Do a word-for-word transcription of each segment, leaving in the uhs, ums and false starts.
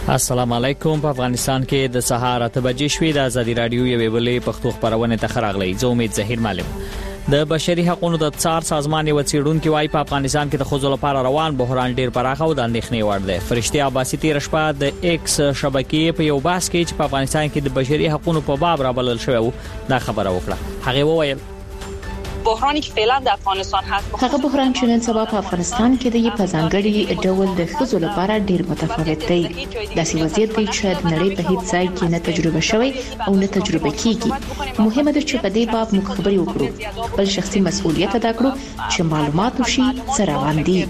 السلام علیکم. په افغانستان کې د سهار اته بجې شوې د ازادي رادیو یوې بلې پښتو خبرونه ته خراغلی. زه امید ظهیر معلم. د بشري حقوقو د څار سازمان یو څېړونکو وايي په افغانستان کې د ښځو لپاره روان بحران ډیر پراخه او د اندېښنې وړ دی. فرشتي عباسي تیر شپه د ایکس شبکې په یو باس کې چې په افغانستان کې د بشري حقوقو په باب رابلل شوی و دا خبره وکړه. هغه وویل بحرانی که فعلا در افغانستان هست هغه بحران چې نن سبا په افغانستان کې دی په ځانګړي ډول د ښځو لپاره ډیر متفاوت دی. داسې وضعیت دی چې د نړۍ په هیڅ ځای کې نه تجربه شوی او نه تجربه کیږي. مهمه ده چې په دې باب موږ خبرې وکړو، خپل شخصي مسؤلیت ادا کړو چې معلومات وشي سره روان دي.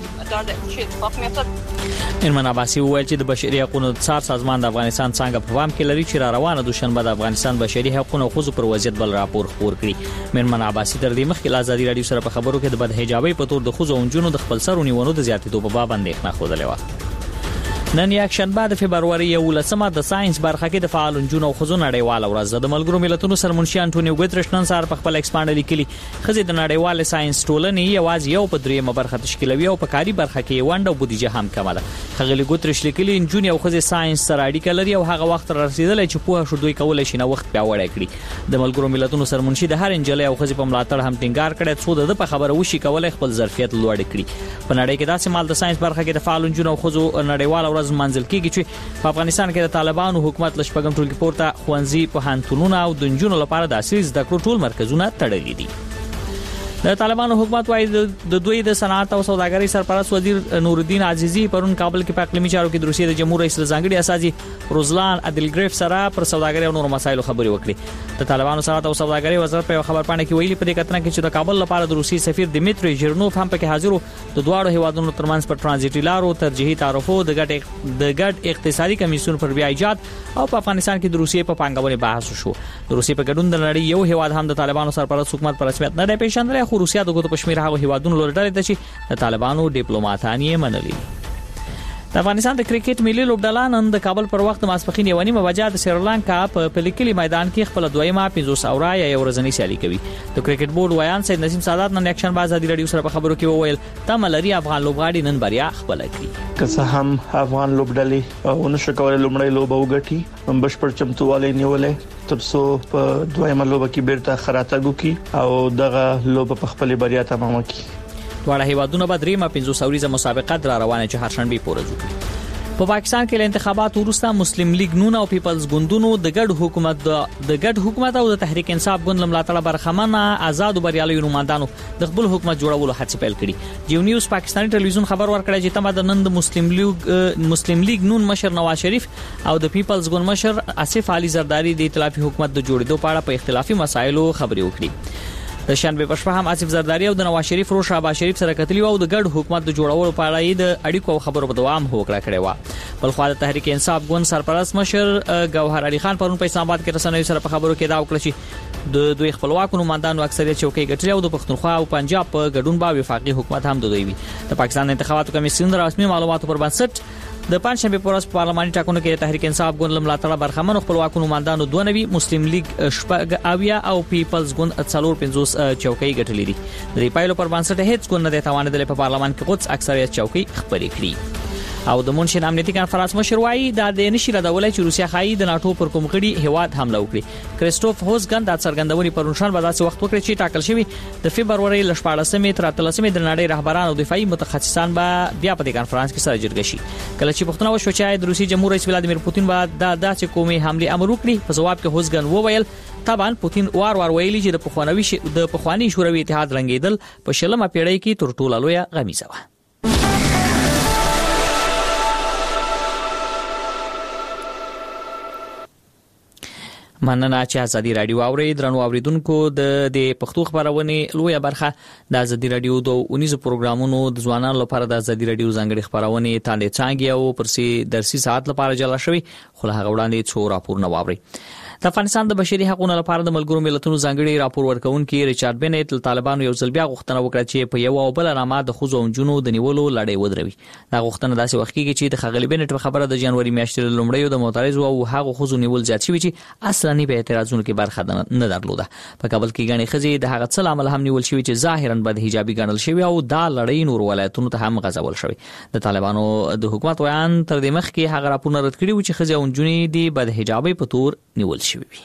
ایرمن عباسی وویل چې د بشري حقوقو څار سازمان د افغانستان څنګه په پام کې لري چې را روانه دوشنبه د افغانستان بشري حقوقو او ښځو پر وضعیت بل راپور خپور کړي. ایرمن عباسی تر دې مخکې ازادي رادیو سره په خبرو کې د بدحجابۍ په تور د ښځو او نجونو د خپل سر ونیونو د زیاتېدو په باب اندېښنه خوده و. نن یک شنبه د فبرवरी یولسمه د ساينس برخه کې د فعال نجونو او ښځو نړیواله ورځ د ملګرو ملتونو سرمنشي انټونیو ګوتریش نن سهار په خپل ایکسپانډ لیکلي ښځې د نړیوال ساينس ټولنې یوازې یو په دریمه برخه تشکیلوي او په کاري برخه کې ونډه او بودیجه هم کمه ده. خغلی ګوتریش لیکلي نجونې او ښځې ساينس سره اړیکه لري او هغه وخت رسیدلی چې په شو دوی کولای شي نو وخت پیاوړی کړي. د ملګرو ملتونو سرمنشي د هر انجلۍ او ښځې په ملاتړ هم ټینګار کړی څو د په خبره وشي کولای خپل ظرفیت لوړ کړي. په نړۍ کې داسې مال د ساينس برخه کې د فعال نجونو او ښځو نړیواله ورځ منځل کیږي. په افغانستان کې د طالبانو حکومت له شپږم ټولګي پورته ښوونځي په هانتونونو او د نجونو لپاره د عصري زده کړو ټول مرکزونه تړلي دي. د طالبانو حکومت وايي د دوی د صنعت او سوداګرۍ سرپرست وزیر نورالدین عزیزی پرون کابل کې په اقلیمي چارو کې د روسیې د جمهور رئیس ځانګړي اساسي روزلان ادلګریف سره پر سوداګرۍ او نورو مسایلو خبرې وکړي. د طالبانو صنعت او سوداګرۍ وزارت په خبر پاڼه کې ویلي په دې کتنه کې چې د کابل لپاره د روسیې سفیر دمیتری ژیرنوف هم پکې حاضر وو. د دواړو هیوادونو ترمنځ پر ترانزیټي لارو ترجیحي تعرفو د ګډ د ګډ اقتصادي کمیسیون پر بیا ایجاد او په افغانستان کې د روسیې په پانګونې بحث شو. د روسیې په ګډون د نړۍ یو هیواد هم د طالبانو سرپرست حکومت پر رسمیت نه دی پیژندلی، خو روسیا د ګوتو پښمیر هغه هیوادونو لورډل ته چې د طالبانو ډیپلوماټان یې منلي. د افغانستان د کرکټ ملي لوبډله نن د کابل پر وخت ماسپښین یو نیمه بجې د سریلانکا په پلیکلي میدان کې خپل دویمه پنځوس اوره یا یو ورځنی سیالي کوي. د کرکټ بورډ ویان سید نسیم سادات نن اکشن باز ازادي رادیو سره په خبرو کې وویل تملري افغان لوبغاړي نن بریا خپل کړي. که څه هم افغان لوبډلې ونشو کولای لومړی لوبه وګټي، بشپړ چمتووالی نیولې ترڅو په دویمه لوبه کې بیرته خراتګو کی او دغه لوبه په خپل بریا تمام کړي. دواړه هیوادونه به دریمه پنځوس اوریزه مسابقه در روانه چې هر شنبه پورې وي. په پاکستان کې له انتخاباتو وروسته مسلم لیگ نون او پیپلز ګوندونو د ګډ حکومت د ګډ حکومت او د تحریک انصاف ګوند لملاتړه برخمنه آزاد او بریالي نوماندانو د خپل حکومت جوړولو هڅې پیل کړي. جیو نیوز پاکستاني ټلویزیون خبر ورکړی چې تمه د نن د مسلم لیگ مسلم لیگ نون مشر نواز شریف او د پیپلز ګوند مشر آصف علي زرداری د ائتلافي حکومت د جوړېدو په اړه په اختلافي مسایلو خبرې وکړي. د شنبه په شپه هم آصف زرداری او د نواز شریف رو شهباز شریف سره کتلی او د ګډ حکومت د جوړولو په اړه د اړیکو خبرو په دوام هوکړه کړې و. بل خو د تحریک انصاف ګوند سرپرست مشر گوهر علي خان پرون په اسلام آباد کې رسنیو سره په خبرو کې دا وکړه چې د دوی خپلواک نوماندانو اکثریت چوکۍ ګټلې او د پښتونخوا او پنجاب په ګډون با وفاقي حکومت هم د دوی وي. د پاکستان انتخاباتو کمیسیون د رسمي معلوماتو پر بنسټ د پنځشنبه پر ورځ پارلماني ټاکنو کې تحریک انصاف ګوند لملاتړه برخمن خپلواک نوماندانو دوه نوي مسلم لیگ شپږ اویا او پیپلز ګوند څلور پنځوس چوکۍ ګټلې دي. د دې پایلو پر بنسټ هیڅ ګوند نه توانیدل په پارلمان کې قدس اکثریت چوکۍ خپلې کړي. او د مونشن امنیتي کانفرنس مشر وايي د دې نشي ردولای چې روسیا خایي د ناتو پر کوم غړي هواد حمله وکړي. کریسټوف هوزګن د څرګندونې پرونشان به داسې وخت وکړي چې ټاکل شوی د فبرवरी ل شپاړسمې تر اتلسمې د نړۍ رهبران او دفاعي متخصصان به بیا په دې کانفرنس کې سره جرګه شي. کله چې پښتون وشو چې د روسي جمهور رئیس ولادیمیر پوتین به د داسې قومي حمله امر وکړي، په جواب کې هوزګن وویل طبعا پوتین وار وار ویلي چې د پخوانوي د پخوانی شوروي اتحاد رنګیدل په شلمه پیړۍ کې تر ټولو لوی غمیزه و. مننه چې ازادي رادیو اوري. درنو اوریدونکو د د پښتو خبرونه لویه برخه د ازادي رادیو د اونیزو پروګرامونو د ځوانانو لپاره د ازادي رادیو ځانګړي خبرونه تاندې څنګه او پرسي درسي ساعت لپاره جلا شوی، خو هغه وړاندې څو راپورونه واوري. د افغانستان د بشري حقوقو لپاره د ملګرو ملتونو ځانګړي راپور ورکونکي ریچارډ بنت له طالبانو یو ځل بیا غوښتنه وکړه چې په یو او بل نامه د ښځو او نجونو د نیولو لړۍ ودروي. دا غوښتنه داسې وخت کې چې د ښاغلي بنت په خبره د جنوري میاشتې لومړیو د معترضو او هغو ښځو نیول زیات شوي چې اصلا نه په اعتراضونو کې برخه نه درلوده. په کابل کې غني ښځې د هغه څه عمل هم نیول شوي چې ظاهرا بد حجابي ګڼل شوی او دا لړۍ نور ولایتونو ته هم غځول شوی. د طالبانو د حکومت ویان تر دې مخکې هغه راپورونه رد کړي و چې ښځې او نجونې د بد حجابي په تور نیول شوی وي.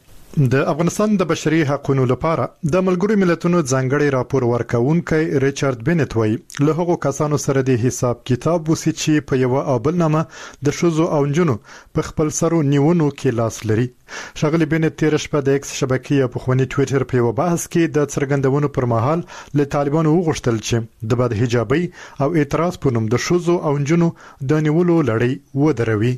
د افغانستان د بشري حقوقو لپاره د ملګرو ملتونو ځانګړي راپور ورکونکي ریچارډ بنت وایي له هغو کسانو سره د حساب کتاب وسی چې په یو او بل نامه د شوزو او نجونو په خپل سرو نیونو کې لاس لري. ښاغلي بنت تیر شپه د ایکس شبکې په خواني ټوئیټر په یو بحث کې د څرګندونو پر مهال له طالبانو وغوښتل چې د بد حجابي او اعتراض په نوم د شوزو او نجونو د نیولو لړۍ ودروي.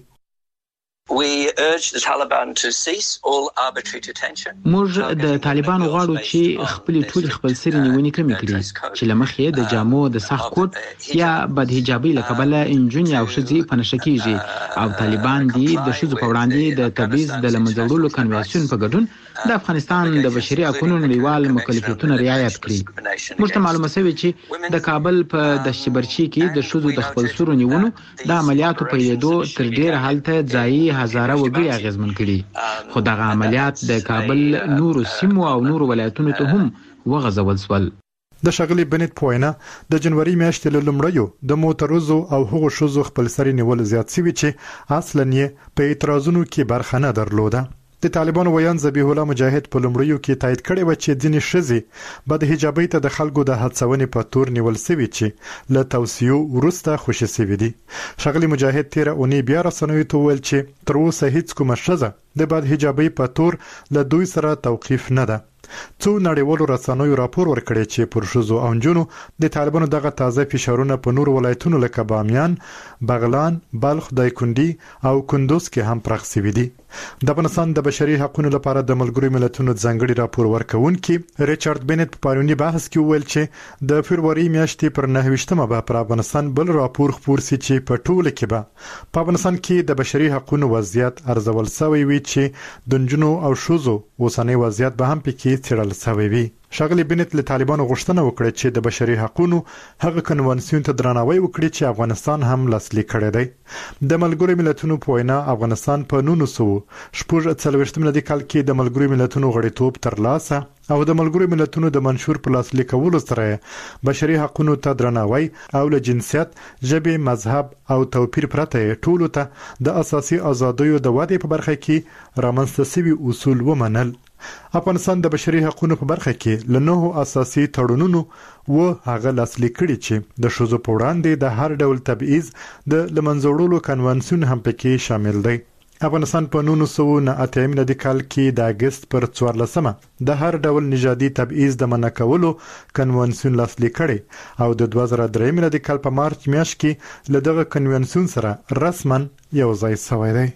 We urge the Taliban to cease all arbitrary detention. موږ د طالبانو غواړو چې خپل ټول خپل سری نیونې کمې کړي چې لمخې د جامو د سخت کوټ یا بد حجابي له کبله انجونې او ښځې په نشه کېږي او طالبان دي د ښځو په وړاندې د تبعیض د لمنځوړلو کنوانسیون په ګډون د افغانستان د بشري حقوقو نړیوال مکلفیتونه رعایت کړي. موږ ته معلومه شوې چې د کابل په دشتبرچی کې د ښځو د خپل سرو نیونو د عملیاتو په لیدو تر ډیره حالته ځایي هزاره وګړي اغیزمن کړي خو دغه عملیات د کابل نورو سیمو او نورو ولایتونو ته هم وغځول شول. د ښاغلي بنت پوینه د جنوري میاشتې له لومړیو د معترضو او هغو ښځو خپل سري نیول زیات شوي چې اصلاً یې په اعتراضونو کې برخه نه درلوده. د طالبانو ویان ذبیح الله مجاهد په لومړیو کې تایید کړی و چې ځینې ښځې بد حجابي ته د خلکو د هڅونې په تور نیول شوي چې له توصیو وروسته خوشي شوي دي. ښاغلي مجاهد تیره اونۍ بیا رسنیو ته وویل چې تر اوسه هیڅ کومه ښځه د بد حجابي په تور له دوی سره توقیف نه ده. څو نړیوالو رسنیو راپور ورکړی چې پر ښځو او نجونو د طالبانو دغه تازه فشارونه په نور ولایتونو لکه بامیان، بغلان، بلخ، دایکنډي او کندوز کې هم پراخ شوي دي. د افغانستان د بشري حقوقو لپاره د ملګرو ملتونو ځانګړي راپور ورکونکي ریچارډ بنت په پارونی بحث کې وویل چې د فبرवरी میاشتې پر نهه ویشتمه به پر افغانستان بل راپور خپور شي چې په ټوله کې به په افغانستان کې د بشري حقوقو وضعیت ارزول شوی وي چې د نجونو او ښځو اوسنی وضعیت به هم پکې څیړل شوی وي. ښاغلي بنت له طالبانو غوښتنه وکړه چې د بشري حقوقو هغه کنوانسیون ته درناوی وکړي چې افغانستان هم لاسلیک کړی دی. د ملګرو ملتونو په وینا افغانستان په نولس سوه شپږ څلوېښتم میلادي کال کې د ملګرو ملتونو غړیتوب ترلاسه او د ملګرو ملتونو د منشور په لاسلیکولو سره بشري حقوقو ته درناوی او له جنسیت، ژبې، مذهب او توپیر پرته ټولو ته د اساسي ازادیو د ودې په برخه کې رامنځته شوي اصول ومنل. افغانستان د بشري حقوقو په برخه کې له نهو اساسي تړونونو و هغه لاسلیک کړي چې د ښځو په وړاندې د هر ډول تبعیض د لمنځوړلو کنوانسیون هم پکې شامل دی. افغانستان په نولس سوه نه اتیا میلادي کال کې د اګست پر څوارلسمه د هر ډول نژادي تبعیض د منع کولو کنوانسیون لاسلیک کړي او د دوه زره درې میلادي کال په مارچ میاشت کې له دغه کنوانسیون سره رسما یو ځای شوی دی.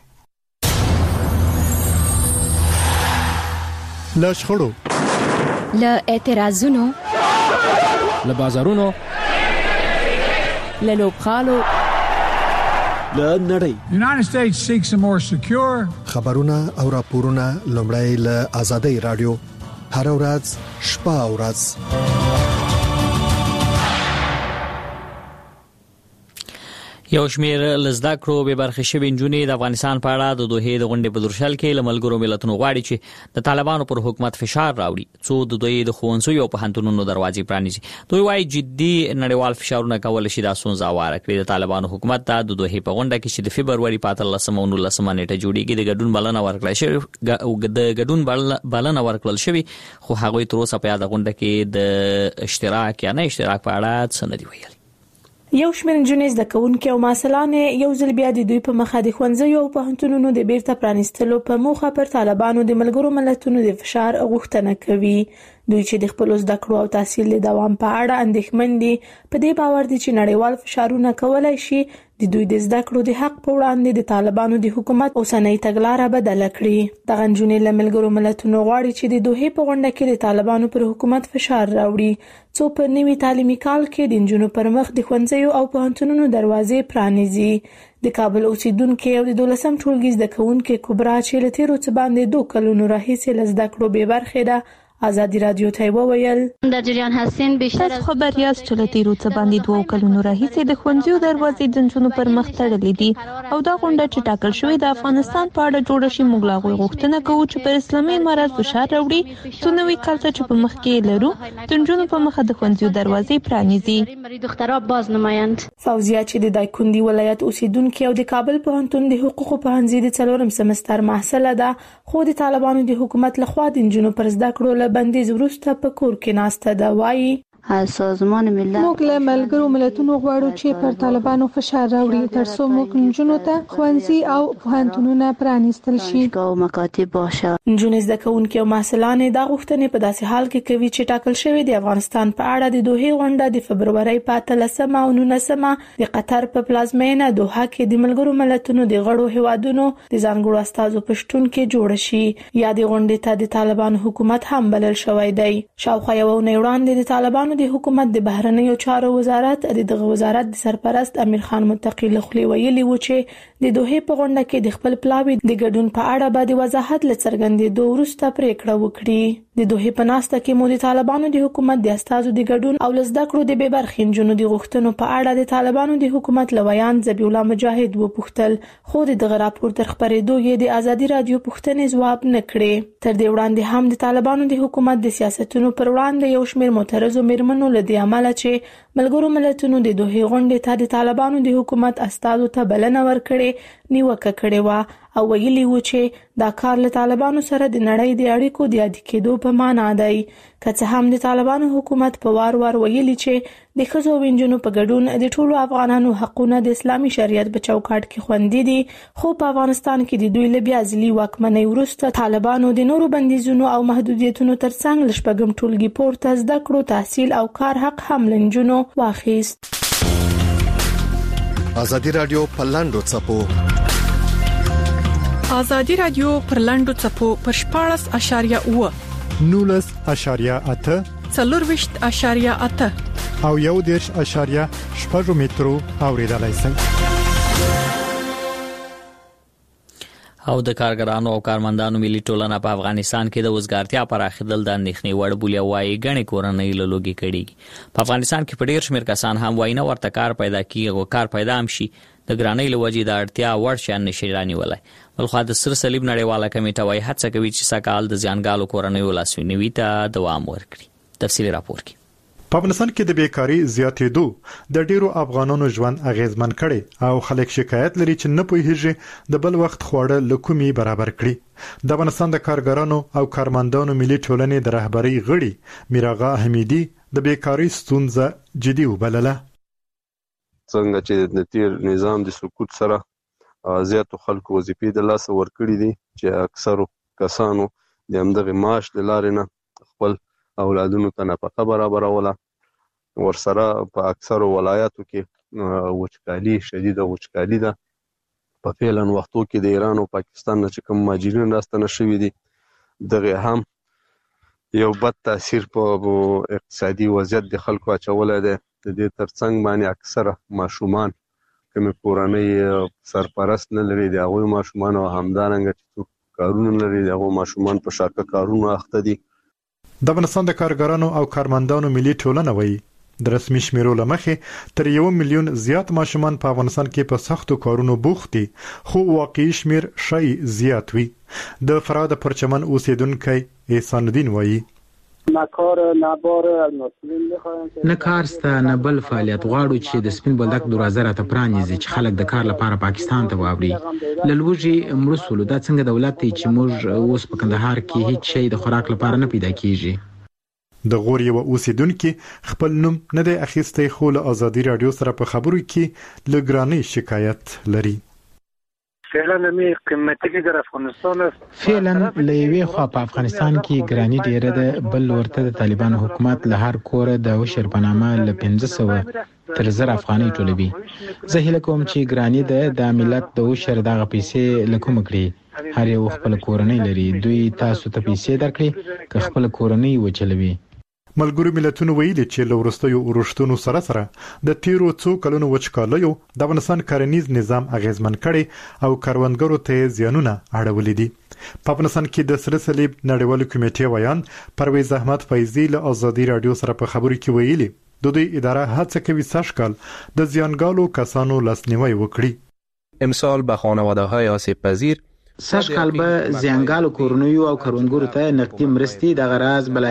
له شخړو، له اعتراضونو، له بازارونو، له لوبغالو، له نړۍ. United States seeks a more secure. خبرونه او راپورونه لومړی له آزادۍ رادیو هر ورځ شپه او ورځ. یو شمیر لزدا کړو به برخه شوی نجونې د افغانستان په اړه د دوه د غونډې په درشل کې لملګرو ملتونو غواړي چې د طالبانو پر حکومت فشار راوړي څو د دوی د خوونځو او پوهنتونونو دروازې پرانیزي. دوی وايي جدي نړیوال فشارونه کول شي د سونځ اواره کړی. د طالبانو حکومت ته د دوه په غونډه کې چې د فبرवरी په اتلسمه او نولسمه نیټه جوړیږي د ګډون بلنه ورکړل شوی او د ګډون بلنه ورکړل شوی خو هغه تر اوسه په یاد غونډه کې د اشتراک یا نه اشتراک په اړه څه نه دی ویلي. یو شمېر نجونې زده کوونکې او محصلان یو ځل بیا د دوی په مخه د ښوونځیو او پوهنتونونو د بیرته پرانیستلو په موخه پر طالبانو د ملګرو ملتونو د فشار غوښتنه کوي. دوی چې د خپل زده کړو او تحصیل د دوام په اړه اندېښمن دي، په دې باور دي چې نړیوال فشارونه کولای شي د دوی د زده کړو د حق په وړاندې د طالبانو د حکومت اوسنۍ تګلارې بدله کړې. دغه نجونې له ملګرو ملتونو غواړي چې د دوحې په غونډه کې د طالبانو پر حکومت فشار راوړي څو په نوي تعلیمي کال کې د نجونو پر مخ د ښوونځیو او پوهنتونونو دروازې پرانیزي. د کابل اوسیدونکو او د دولسم ټولګي زده کوونکو کبرا چې له تیرو څه باندې دوه کلونو راهیسې له زده کړو بې برخې ده آزادی رادیو ته وویل در جریان هستین بیشتر از خبر یاست چې له تیرو څه باندې دوه کلونو راهیسې د ښوونځیو دروازې د نجونو پر مخ تړلې دي او دا غونډه چې ټاکل شوې د افغانستان په اړه جوړه شي موږ لا غوښتنه کوو چې پر اسلامي امارات فشار راوړي څو نوي کال ته چې په مخ کې لرو د نجونو په مخ د ښوونځیو دروازې پرانیزي. دخترها باز نمایند فوزیه چې د دایکندي ولایت اوسیدونکو او د کابل پوهنتون د حقوقو پوهنځي د څلورم سمستر محصله ده خو د طالبانو د حکومت لخوا د نجونو پر زده کړو له بندیز وروسته په کور کې ناسته ده. وایي سازمان ملل موږ له ملګرو ملتونو غواړو چې پر طالبانو فشار راوړي ترڅو موږ نجونو ته ښوونځي او پوهنتونونه پرانیستل شي. نجونې زده کوونکي او محصلان دا غوښتنې په داسې حال کې کوي چې ټاکل شوی د افغانستان په اړه د دوحې غونډه د فبرورۍ په اتلسمه او نولسمه د قطر په پلازمینه دوحه کې د ملګرو ملتونو د غړو هیوادونو د ځانګړو استازو په شتون کې جوړ شي. یا د غونډې ته د طالبانو حکومت هم بلل شوی دی. شاوخوا یو نه وړاندې د طالبانو د حکومت د بهرنیو چارو وزارت د دغه وزارت د سرپرست امیر خان متقی لخوا ویلي و چې د دوحې په غونډه کې د خپل پلاوی د ګډون په اړه به د وضاحت لڅرګندېدو وروسته پریکړه وکړي. د دوحې په ناسته کې مو د طالبانو د حکومت د استازو د ګډون او لزده کړو د بې برخې نجونو د غوښتنو په اړه د طالبانو د حکومت لویان ذبیح الله مجاهد وپوښتل خو دغه راپور تر خبرېدو یې د آزادي رادیو پوښتنې ځواب نه کړې. تر دې وړاندې هم د طالبانو د حکومت د سیاستونو پر وړاندې یو شمېر معترضو منو لدی عمله چې ملګرو ملتونو د دوحې غونډې ته د طالبانو د حکومت استازو ته بلنه ورکړې نیوکه کړې و او ویلي و چې دا کار له طالبانو سره د نړۍ د اړیکو د عادي کېدو په معنا دی. که څه هم د طالبانو حکومت په وار وار ویلي چې د ښځو او نجونو په ګډون د ټولو افغانانو حقونه د اسلامي شریعت په چوکاټ کې خوندي دي خو په افغانستان کې د دوی له بیا ځلي واکمنۍ وروسته طالبانو د نورو بندیزونو او محدودیتونو ترڅنګ له شپږم ټولګي پورته زده کړو تحصیل او کار حق هم له نجونو واخیست. آزادی رادیو په لاندو څپو آزادی رادیو پر لاندو څپو پر شپاړس اشاریه اوه نولس اشاریه اته څلورویشت اشاریه اته او یو دېرش اشاریه شپږ مترو اوریدلای شئ. او د کارګرانو او کارمندانو ملي ټولنه په افغانستان کې د وزګارتیا پراخېدل د اندېښنې وړ بولي وایي غني کورنۍ له لوګي کړي. په افغانستان کې په ډېر شمېر کسان هم وایي نه ورته کار پیدا کیږي او کار پیدا هم شي د ګرانۍ له وجې د اړتیا وړ شیان نشي رانیولای. بلخوا د سر صلیب نړیواله کمیټه وایي هڅه کوي چې سکهال د زیانګالو کورنیو لاسنیوي ته دوام ورکړي. تفصیلي راپور کې په افغانستان کې د بیکاری زیاتېدو د ډیرو افغانانو ژوند اغیزمن کړي او خلک شکایت لري چې نه پوهیږي د بل وخت خوړه لکومي برابر کړي. د افغانستان د کارګرانو او کارمندانو ملي ټولنې د رهبرۍ غړي میراغا حمیدي د بیکاری ستونزه جدي وبلله. څنګه چې د تیر نظام د سقوط سره زیاتو خلکو وظیفې د لاس ورکړي دي چې اکثرو کسانو د همدغه معاش د لارې نه خپل اولادونو ته نفقه برابروله. ورسره په اکثرو ولایاتو کې وچکالي شدیده وچکالي ده. په فعلا وختو کې د ایران او پاکستان نه چې کوم مهاجرین راستنه شوي دي دغه هم یو بد تاثیر په اقتصادي وضعیت د خلکو اچولی دی. د دې ترڅنګ باندې اکثره ماشومان کومې کورنۍ سرپرست نه لري د هغوی ماشومان او همدارنګه چې کارونه لري د هغوی ماشومان په شاکه کارونو اخته دي. د افغانستان د کارګرانو او کارمندانو ملي ټولنه وایي د رسمي شمیرو لمخې تر یو میلیون زیات ماشومان په افغانستان کې په سختو کارونو بوخت دي خو واقعي شمیر شای زیات وي. د فراد پرچمن اوسیدونکو احسان الدین وایي نه کار نه بار مسئولین میخوایم نه کار سته نه بل فعالیت غواړو چې د سپین بولدک دروازه راته پرانیزي چې خلک د کار لپاره پاکستان ته واوړي. له لوږې مړه شولو دا څنګه دولت دی چې موږ اوس په کندهار کې هیڅ شی د خوراک لپاره نه پیدا کیږي. د غور یو اوسیدونکو خپل نوم نه دی اخیستی خو له آزادي رادیو سره په خبرو کې لګرانی شکایت لري. فعلا می قیمتي کې در افغانستان است. فعلا لوی خو په افغانستان کې ګرانی ډیره ده، بل ورته د طالبان حکومت له هر کور د وشر په نامه ل پنځه سوه تر زر افغانۍ ټولوي. زه هیله کوم چې ګرانی ده د ملت د وشر دغه پیسې لکوم کړي. هر یو خپل کورنۍ لري، دوی تاسو ته پیسې درکړي که خپل کورنۍ وچلوي. ملګرو ملتونو ویلي چې له وروستیو اورښتونو سره سره د تیرو څو کلونو وچکالیو د افغانستان کرنیز نظام اغیزمن کړي او کروندګرو ته زیانونه اړولې دي. په افغانستان کې د سره صلیب نړیوال کمیټې ویان پرویز احمد فیضی له آزادي رادیو سره په خبرو کې ویلي د دوی اداره هڅه کوي سږکال د زیانګالو کسانو لاسنیوي وکړي. امسال به خانواده‌های آسیب پذیر سږکال به زیانګالو کورنیو او کروندګرو ته نقدي مرستې د غراز بل